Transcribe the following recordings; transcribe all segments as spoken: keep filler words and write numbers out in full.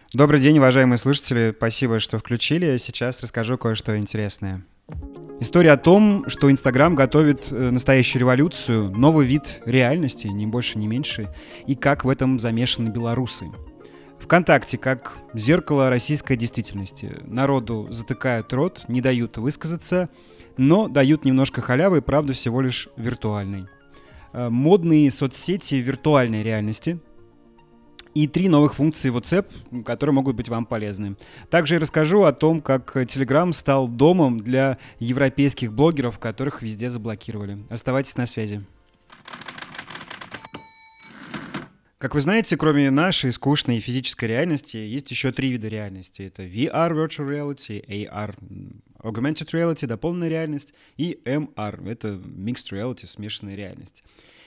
Добрый день, уважаемые слушатели. Спасибо, что включили. Сейчас расскажу кое-что интересное. История о том, что Инстаграм готовит э, настоящую революцию, новый вид реальности, ни больше, ни меньше, и как в этом замешаны белорусы. ВКонтакте как зеркало российской действительности. Народу затыкают рот, не дают высказаться, но дают немножко халявы, правда, всего лишь виртуальной. Э, Модные соцсети виртуальной реальности — и три новых функции WhatsApp, которые могут быть вам полезны. Также я расскажу о том, как Telegram стал домом для европейских блогеров, которых везде заблокировали. Оставайтесь на связи. Как вы знаете, кроме нашей скучной физической реальности, есть еще три вида реальности. Это ви ар, Virtual Reality, эй ар, Augmented Reality, дополненная реальность, и эм ар, это Mixed Reality, смешанная реальность.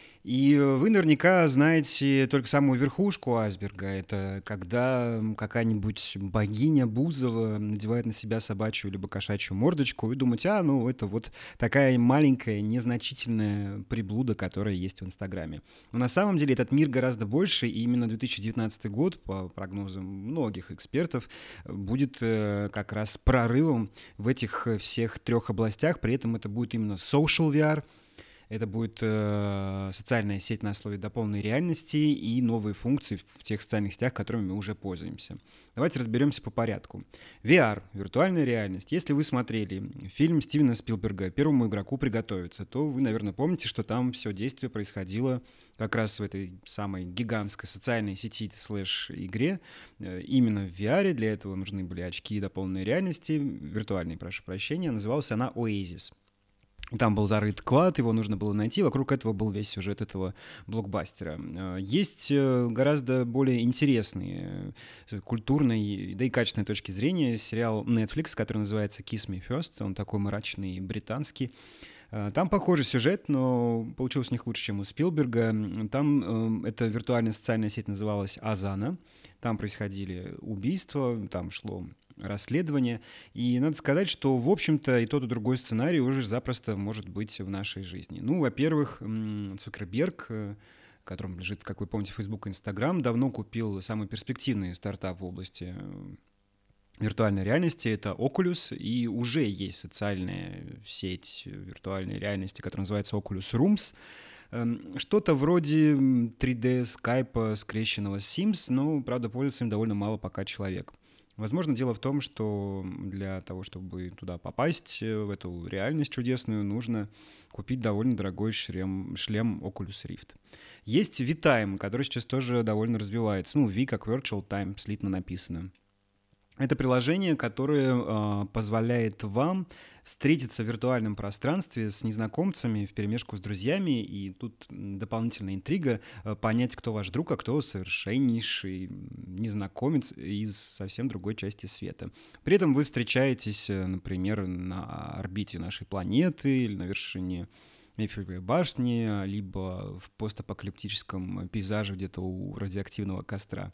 И вы наверняка знаете только самую верхушку айсберга. Это когда какая-нибудь богиня Бузова надевает на себя собачью либо кошачью мордочку и думаете, а, ну, это вот такая маленькая, незначительная приблуда, которая есть в Инстаграме. Но на самом деле этот мир гораздо больше, и именно две тысячи девятнадцатый год, по прогнозам многих экспертов, будет как раз прорывом в этих всех трех областях. При этом это будет именно social ви ар, это будет э, социальная сеть на основе дополненной реальности и новые функции в тех социальных сетях, которыми мы уже пользуемся. Давайте разберемся по порядку. ви ар, виртуальная реальность. Если вы смотрели фильм Стивена Спилберга «Первому игроку приготовиться», то вы, наверное, помните, что там все действие происходило как раз в этой самой гигантской социальной сети слэш-игре. Именно в ви ар. Для этого нужны были очки дополненной реальности, виртуальные, прошу прощения. Называлась она Oasis. Там был зарыт клад, его нужно было найти, вокруг этого был весь сюжет этого блокбастера. Есть гораздо более интересные культурной, да и качественной точки зрения сериал Netflix, который называется Kiss Me First, он такой мрачный, британский. Там похожий сюжет, но получилось у них лучше, чем у Спилберга. Там э, эта виртуальная социальная сеть называлась Азана. Там происходили убийства, там шло расследование. И надо сказать, что, в общем-то, и тот, и другой сценарий уже запросто может быть в нашей жизни. Ну, во-первых, Цукерберг, которым лежит, как вы помните, Facebook и Instagram, давно купил самый перспективный стартап в области виртуальной реальности — это Oculus, и уже есть социальная сеть виртуальной реальности, которая называется Oculus Rooms. Что-то вроде три дэ скайпа, скрещенного с Sims, но, правда, пользуется им довольно мало пока человек. Возможно, дело в том, что для того, чтобы туда попасть, в эту реальность чудесную, нужно купить довольно дорогой шлем, шлем Oculus Rift. Есть V-Time, который сейчас тоже довольно развивается. Ну, V как Virtual Time, слитно написано. Это приложение, которое э, позволяет вам встретиться в виртуальном пространстве с незнакомцами вперемешку с друзьями, и тут дополнительная интрига э, понять, кто ваш друг, а кто совершеннейший незнакомец из совсем другой части света. При этом вы встречаетесь, например, на орбите нашей планеты или на вершине Эйфелевой башни, либо в постапокалиптическом пейзаже где-то у радиоактивного костра.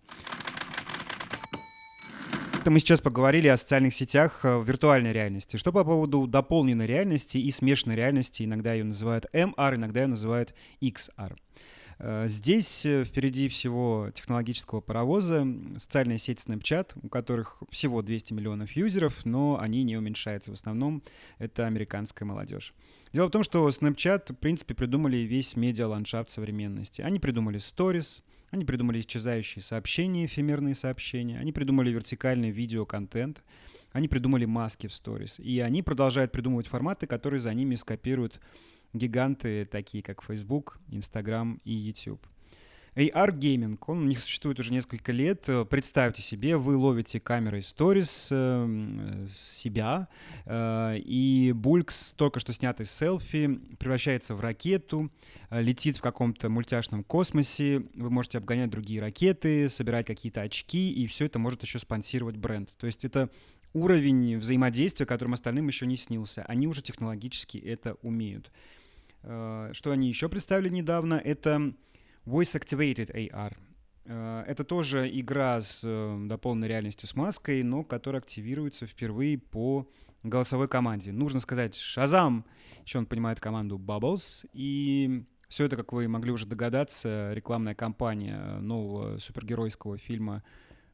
Мы сейчас поговорили о социальных сетях в виртуальной реальности. Что по поводу дополненной реальности и смешанной реальности? Иногда ее называют эм ар, иногда ее называют икс ар. Здесь впереди всего технологического паровоза социальная сеть Snapchat, у которых всего двести миллионов юзеров, но они не уменьшаются. В основном это американская молодежь. Дело в том, что Snapchat, в принципе, придумали весь медиа-ландшафт современности. Они придумали Stories, они придумали исчезающие сообщения, эфемерные сообщения, они придумали вертикальный видеоконтент, они придумали маски в Stories. И они продолжают придумывать форматы, которые за ними скопируют гиганты, такие как Facebook, Instagram и YouTube. эй ар-гейминг, он у них существует уже несколько лет. Представьте себе, вы ловите камерой Stories э, себя, э, и Булькс, только что снятый селфи, превращается в ракету, э, летит в каком-то мультяшном космосе, вы можете обгонять другие ракеты, собирать какие-то очки, и все это может еще спонсировать бренд. То есть это уровень взаимодействия, которым остальным еще не снился. Они уже технологически это умеют. Э, что они еще представили недавно? Это Voice Activated эй ар. Это тоже игра с дополненной реальностью с маской, но которая активируется впервые по голосовой команде. Нужно сказать «Шазам!», еще он понимает команду Bubbles, и все это, как вы могли уже догадаться, рекламная кампания нового супергеройского фильма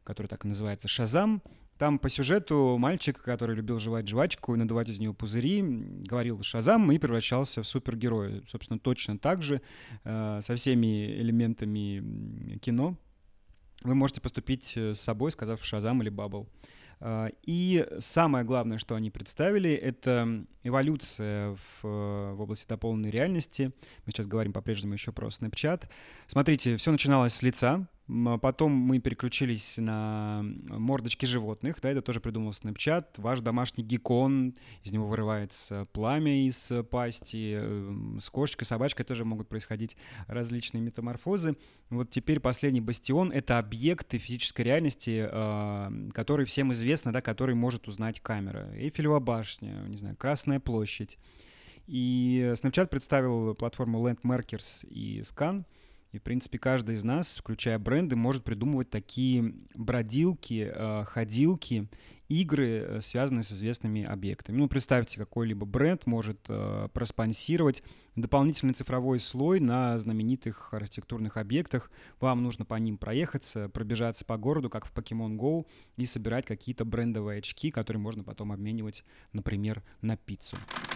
который так и называется «Шазам». Там по сюжету мальчик, который любил жевать жвачку и надувать из нее пузыри, говорил «Шазам» и превращался в супергероя. Собственно, точно так же, э, со всеми элементами кино, вы можете поступить с собой, сказав «Шазам» или «Бабл». И самое главное, что они представили, это эволюция в, в области дополненной реальности. Мы сейчас говорим по-прежнему еще про Snapchat. Смотрите, все начиналось с лица. Потом мы переключились на мордочки животных, да, это тоже придумал Snapchat. Ваш домашний геккон, из него вырывается пламя из пасти. С кошечкой, собачкой тоже могут происходить различные метаморфозы. Вот теперь последний бастион — это объекты физической реальности, который всем известно, да, который может узнать камера. Эйфелева башня, не знаю, Красная площадь. И Snapchat представил платформу Landmarkers и Scan. И, в принципе, каждый из нас, включая бренды, может придумывать такие бродилки, ходилки, игры, связанные с известными объектами. Ну, представьте, какой-либо бренд может проспонсировать дополнительный цифровой слой на знаменитых архитектурных объектах. Вам нужно по ним проехаться, пробежаться по городу, как в Pokemon Go, и собирать какие-то брендовые очки, которые можно потом обменивать, например, на пиццу.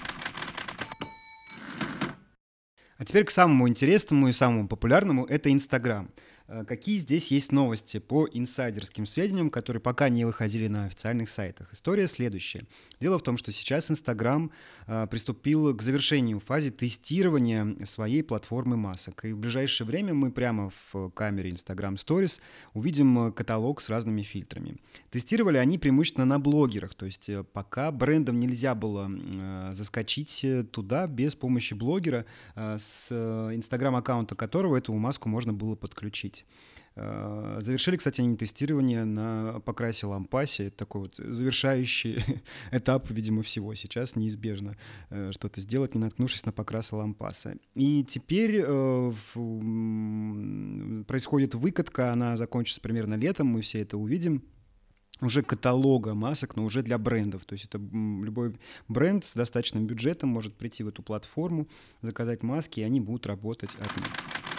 А теперь к самому интересному и самому популярному — это Инстаграм. Какие здесь есть новости по инсайдерским сведениям, которые пока не выходили на официальных сайтах? История следующая. Дело в том, что сейчас Инстаграм а, приступил к завершению фазы тестирования своей платформы масок. И в ближайшее время мы прямо в камере Instagram Stories увидим каталог с разными фильтрами. Тестировали они преимущественно на блогерах, то есть пока брендам нельзя было а, заскочить туда без помощи блогера, а, с Инстаграм-аккаунта которого эту маску можно было подключить. Завершили, кстати, они тестирование на покрасе лампасе. Это такой вот завершающий этап, видимо, всего. Сейчас неизбежно что-то сделать, не наткнувшись на покраса лампаса. И теперь э, в, происходит выкатка, она закончится примерно летом, мы все это увидим. Уже каталога масок, но уже для брендов. То есть это любой бренд с достаточным бюджетом может прийти в эту платформу, заказать маски, и они будут работать от них.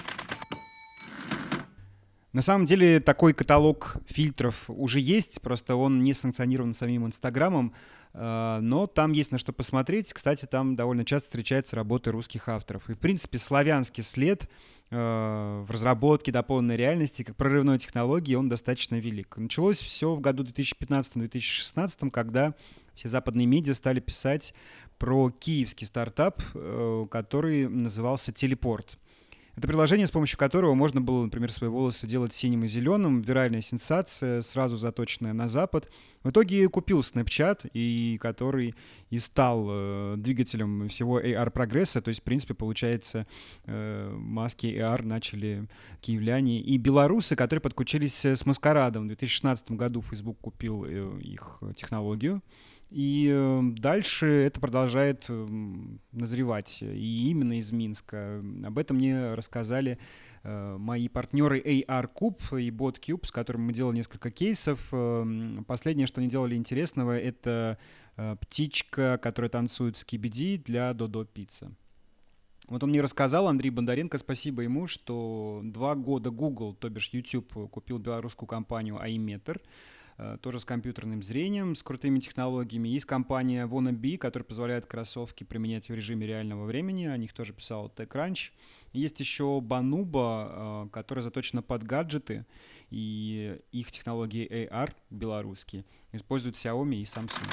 На самом деле такой каталог фильтров уже есть, просто он не санкционирован самим Инстаграмом, но там есть на что посмотреть. Кстати, там довольно часто встречаются работы русских авторов. И, в принципе, славянский след в разработке дополненной реальности, как прорывной технологии, он достаточно велик. Началось все в году две тысячи пятнадцатом - две тысячи шестнадцатом, когда все западные медиа стали писать про киевский стартап, который назывался «Телепорт». Это приложение, с помощью которого можно было, например, свои волосы делать синим и зеленым. Виральная сенсация, сразу заточенная на Запад. В итоге купил Snapchat, и который и стал э, двигателем всего эй ар-прогресса. То есть, в принципе, получается, э, маски эй ар начали киевляне и белорусы, которые подключились с Маскарадом. В две тысячи шестнадцатом году Facebook купил э, их технологию. И э, дальше это продолжает э, назревать. И именно из Минска. Об этом мне рассказали э, мои партнеры эй ар-Cube и BotCube, с которыми мы делали несколько кейсов. Э, последнее, что они делали интересного, это э, птичка, которая танцует скибиди для Додо Пицца. Вот он мне рассказал, Андрей Бондаренко, спасибо ему, что два года Google, то бишь YouTube, купил белорусскую компанию iMeter, тоже с компьютерным зрением, с крутыми технологиями. Есть компания Wannabe, которая позволяет кроссовки применять в режиме реального времени. О них тоже писал TechCrunch. Есть еще Banuba, которая заточена под гаджеты. И их технологии эй ар белорусские используют Xiaomi и Samsung.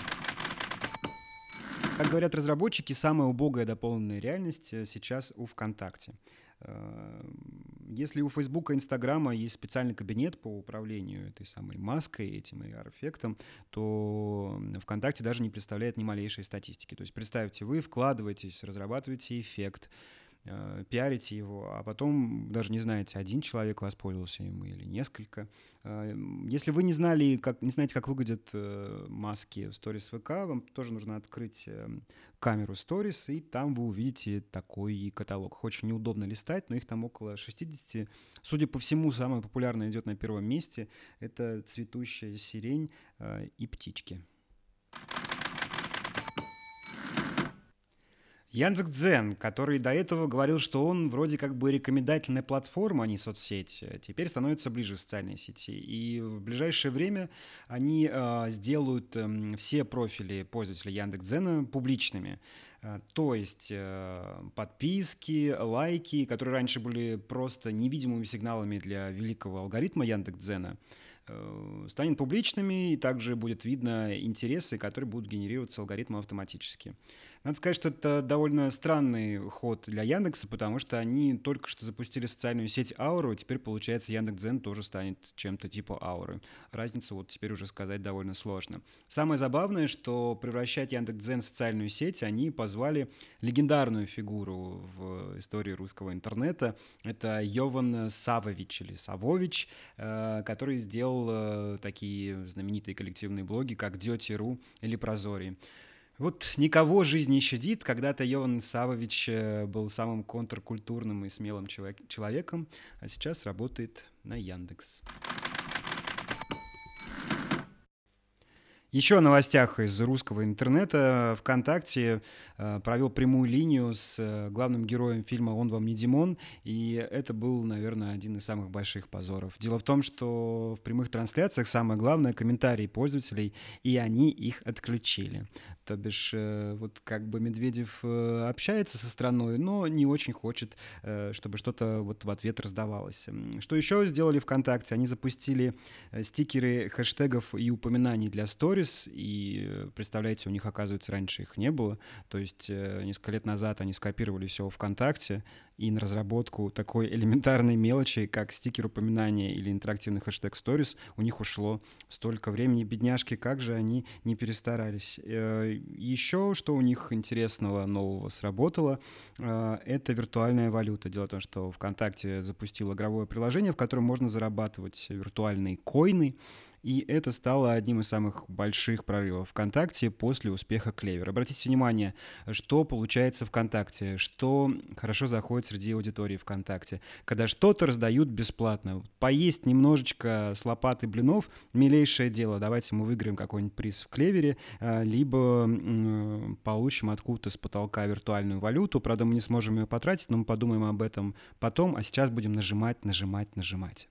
Как говорят разработчики, самая убогая дополненная реальность сейчас у ВКонтакте. Если у Фейсбука и Инстаграма есть специальный кабинет по управлению этой самой маской, этим эй ар-эффектом, то ВКонтакте даже не представляет ни малейшей статистики. То есть представьте, вы вкладываетесь, разрабатываете эффект, пиарите его, а потом даже не знаете, один человек воспользовался им или несколько. Если вы не знали, как, не знаете, как выглядят маски в Stories ВК, вам тоже нужно открыть камеру Stories, и там вы увидите такой каталог. Их очень неудобно листать, но их там около шестьдесят. Судя по всему, самое популярное идет на первом месте. Это цветущая сирень и птички. Яндекс.Дзен, который до этого говорил, что он вроде как бы рекомендательная платформа, а не соцсеть, теперь становится ближе к социальной сети. И в ближайшее время они э, сделают э, все профили пользователей Яндекс.Дзена публичными. Э, То есть э, подписки, лайки, которые раньше были просто невидимыми сигналами для великого алгоритма Яндекс.Дзена, э, станет публичными, и также будет видно интересы, которые будут генерироваться алгоритмом автоматически. Надо сказать, что это довольно странный ход для Яндекса, потому что они только что запустили социальную сеть Ауру, и теперь, получается, Яндекс.Дзен тоже станет чем-то типа Ауры. Разницу вот теперь уже сказать довольно сложно. Самое забавное, что превращать Яндекс.Дзен в социальную сеть они позвали легендарную фигуру в истории русского интернета. Это Йован Савович или Савович, э, который сделал э, такие знаменитые коллективные блоги, как Дети.ру или Прозорий. Вот никого жизнь не щадит. Когда-то Йован Савович э, был самым контркультурным и смелым человек- человеком, а сейчас работает на Яндекс. Еще о новостях из русского интернета. ВКонтакте э, провел прямую линию с э, главным героем фильма «Он вам не Димон», и это был, наверное, один из самых больших позоров. Дело в том, что в прямых трансляциях самое главное — комментарии пользователей, и они их отключили. То бишь, э, вот как бы Медведев э, общается со страной, но не очень хочет, э, чтобы что-то вот в ответ раздавалось. Что еще сделали ВКонтакте? Они запустили э, стикеры хэштегов и упоминаний для сторис, и, представляете, у них, оказывается, раньше их не было. То есть э, несколько лет назад они скопировали все ВКонтакте, и на разработку такой элементарной мелочи, как стикер упоминания или интерактивный хэштег Stories, у них ушло столько времени. Бедняжки, как же они не перестарались. Еще что у них интересного нового сработало, это виртуальная валюта. Дело в том, что ВКонтакте запустил игровое приложение, в котором можно зарабатывать виртуальные койны, и это стало одним из самых больших прорывов ВКонтакте после успеха Клевер. Обратите внимание, что получается ВКонтакте, что хорошо заходит среди аудитории ВКонтакте. Когда что-то раздают бесплатно. Поесть немножечко с лопаты блинов — милейшее дело. Давайте мы выиграем какой-нибудь приз в Клевере, либо м, получим откуда-то с потолка виртуальную валюту. Правда, мы не сможем ее потратить, но мы подумаем об этом потом, а сейчас будем нажимать, нажимать, нажимать.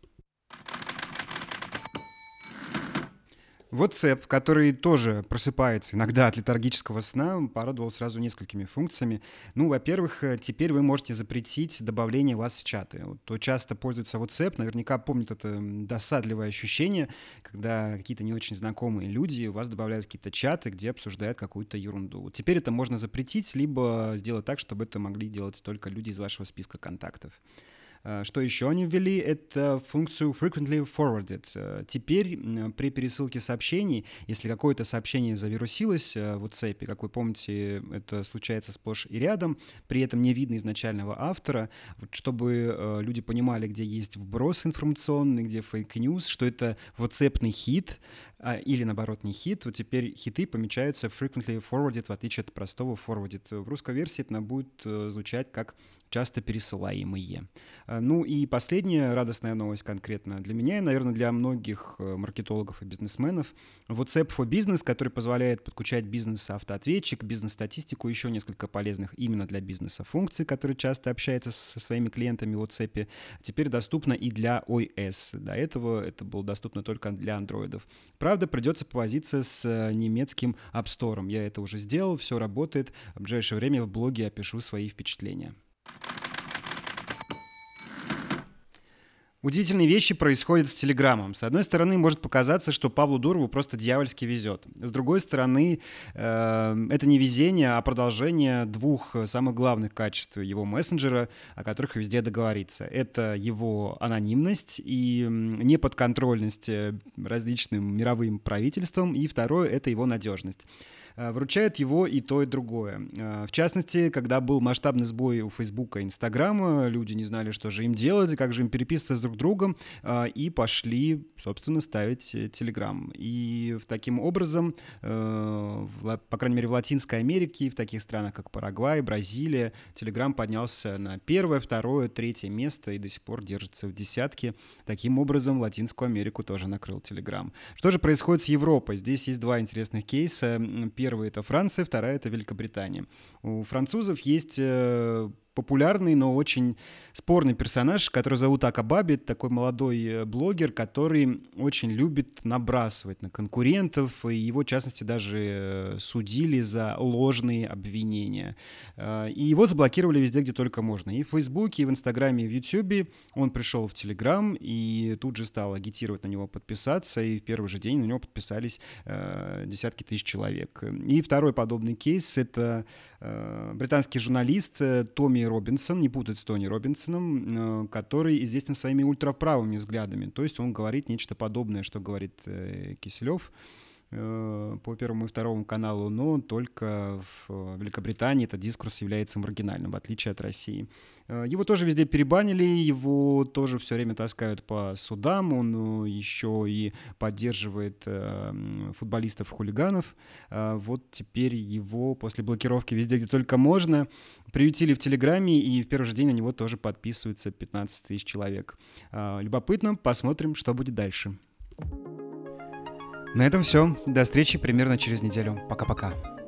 WhatsApp, который тоже просыпается иногда от летаргического сна, порадовал сразу несколькими функциями. Ну, во-первых, теперь вы можете запретить добавление вас в чаты. Вот кто часто пользуется WhatsApp, наверняка помнит это досадливое ощущение, когда какие-то не очень знакомые люди вас добавляют в какие-то чаты, где обсуждают какую-то ерунду. Вот теперь это можно запретить, либо сделать так, чтобы это могли делать только люди из вашего списка контактов. Что еще они ввели? Это функцию frequently forwarded. Теперь при пересылке сообщений, если какое-то сообщение завирусилось в WhatsApp, как вы помните, это случается сплошь и рядом, при этом не видно изначального автора, чтобы люди понимали, где есть вброс информационный, где фейк-ньюс, что это WhatsApp-ный хит, или, наоборот, не хит. Вот теперь хиты помечаются frequently forwarded, в отличие от простого forwarded. В русской версии это будет звучать как часто пересылаемые. Ну и последняя радостная новость конкретно для меня и, наверное, для многих маркетологов и бизнесменов. WhatsApp for Business, который позволяет подключать бизнес-автоответчик, бизнес-статистику, еще несколько полезных именно для бизнеса функций, которые часто общаются со своими клиентами в WhatsApp, теперь доступно и для iOS. До этого это было доступно только для андроидов. Правда, придется повозиться с немецким App Store. Я это уже сделал, все работает. В ближайшее время в блоге опишу свои впечатления. Удивительные вещи происходят с Телеграмом. С одной стороны, может показаться, что Павлу Дурову просто дьявольски везет. С другой стороны, э, это не везение, а продолжение двух самых главных качеств его мессенджера, о которых везде договориться. Это его анонимность и неподконтрольность различным мировым правительствам. И второе — это его надежность. Вручает его и то, и другое. В частности, когда был масштабный сбой у Фейсбука и Инстаграма, люди не знали, что же им делать, как же им переписываться с друг другом, и пошли, собственно, ставить Телеграм. И таким образом, по крайней мере, в Латинской Америке, в таких странах, как Парагвай, Бразилия, Телеграм поднялся на первое, второе, третье место и до сих пор держится в десятке. Таким образом, Латинскую Америку тоже накрыл Телеграм. Что же происходит с Европой? Здесь есть два интересных кейса. Первая — это Франция, вторая — это Великобритания. У французов есть популярный, но очень спорный персонаж, который зовут Акабабит, такой молодой блогер, который очень любит набрасывать на конкурентов, и его, в частности, даже судили за ложные обвинения. И его заблокировали везде, где только можно. И в Фейсбуке, и в Инстаграме, и в Ютьюбе. Он пришел в Телеграм и тут же стал агитировать на него подписаться, и в первый же день на него подписались э, десятки тысяч человек. И второй подобный кейс — это э, британский журналист Томми Робинсон, не путать с Тони Робинсоном, который известен своими ультраправыми взглядами. То есть он говорит нечто подобное, что говорит Киселев по Первому и Второму каналу, но только в Великобритании этот дискурс является маргинальным, в отличие от России. Его тоже везде перебанили, его тоже все время таскают по судам, он еще и поддерживает футболистов-хулиганов. Вот теперь его после блокировки везде, где только можно, приютили в Телеграме, и в первый же день на него тоже подписываются пятнадцать тысяч человек. Любопытно, посмотрим, что будет дальше. На этом все. До встречи примерно через неделю. Пока-пока.